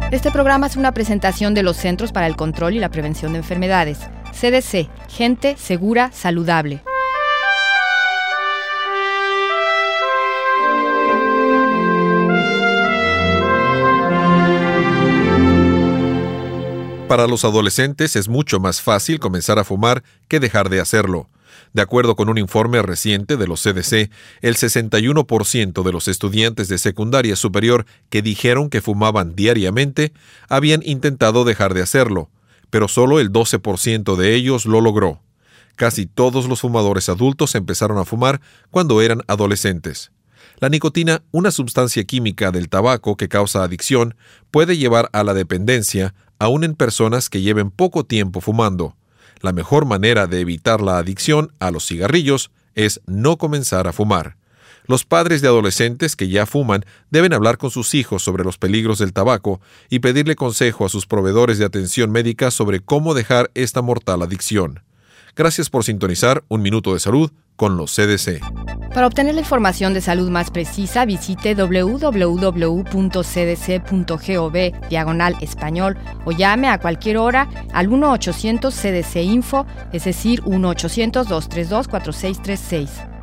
Este programa es una presentación de los Centros para el Control y la Prevención de Enfermedades. CDC, gente segura, saludable. Para los adolescentes es mucho más fácil comenzar a fumar que dejar de hacerlo. De acuerdo con un informe reciente de los CDC, el 61% de los estudiantes de secundaria superior que dijeron que fumaban diariamente habían intentado dejar de hacerlo, pero solo el 12% de ellos lo logró. Casi todos los fumadores adultos empezaron a fumar cuando eran adolescentes. La nicotina, una sustancia química del tabaco que causa adicción, puede llevar a la dependencia, aún en personas que lleven poco tiempo fumando. La mejor manera de evitar la adicción a los cigarrillos es no comenzar a fumar. Los padres de adolescentes que ya fuman deben hablar con sus hijos sobre los peligros del tabaco y pedirle consejo a sus proveedores de atención médica sobre cómo dejar esta mortal adicción. Gracias por sintonizar Un Minuto de Salud con los CDC. Para obtener la información de salud más precisa, visite www.cdc.gov/español o llame a cualquier hora al 1-800-CDC-INFO, es decir, 1-800-232-4636.